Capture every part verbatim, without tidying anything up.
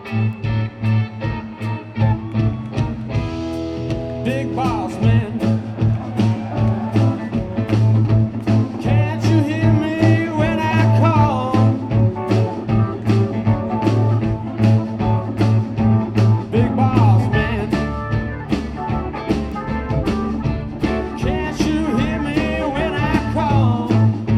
Big boss man, can't you hear me when I call? Big boss man, can't you hear me when I call?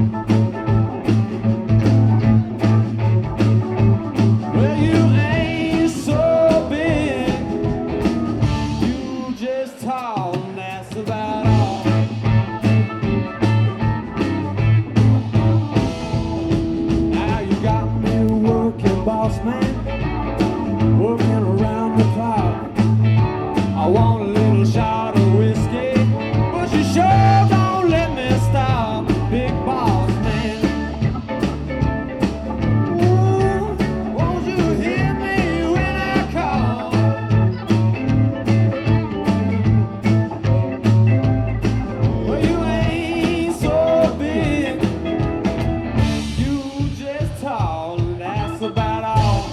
Well, you ain't so big, you just tall, and that's about all. Now you got me working, boss man, working around the clock. I want a little shot of whiskey, but you sure don't let me stop, big boss man. Ooh, won't you hear me when I call? Well, you ain't so big, you just tall, and that's about all.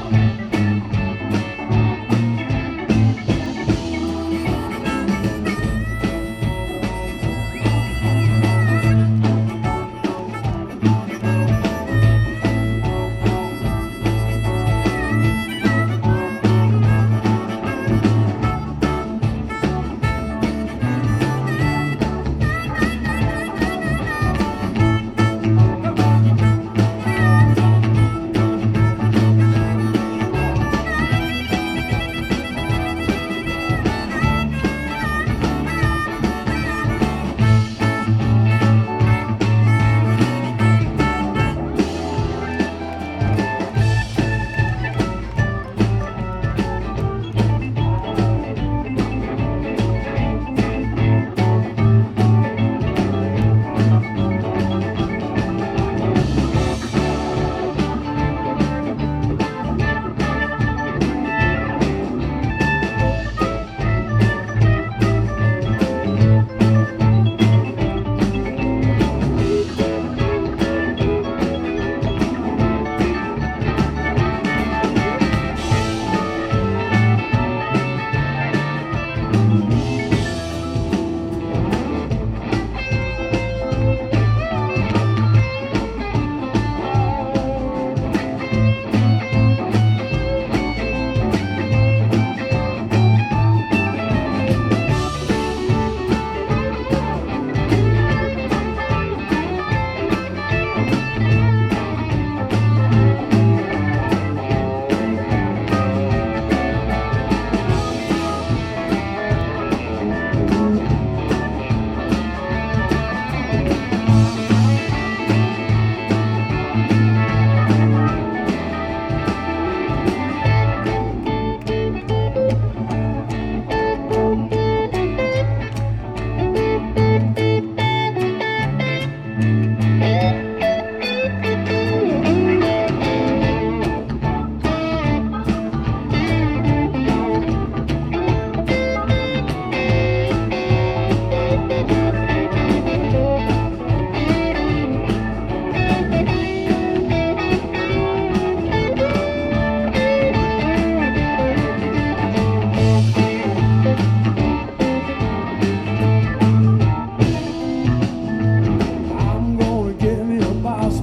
I'm gonna get me a boss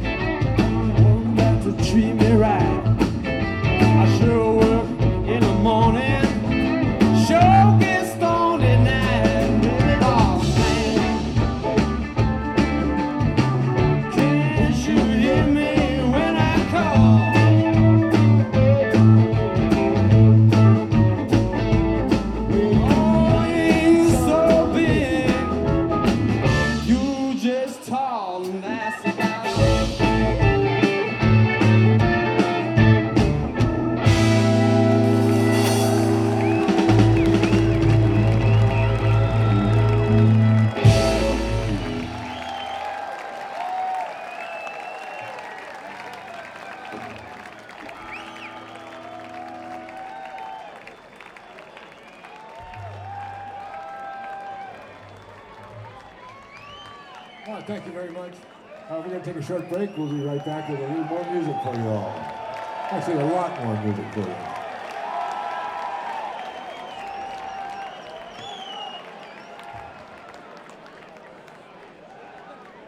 man, one that to treat me right. I sure work in the morning, sure get stoned at night. Big boss man, can't you hear me when I call? Oh, you ain't so big, you just tall, and that's about all. All right, thank you very much. Uh, we're going to take a short break. We'll be right back with a little more music for you all. Actually, a lot more music for you.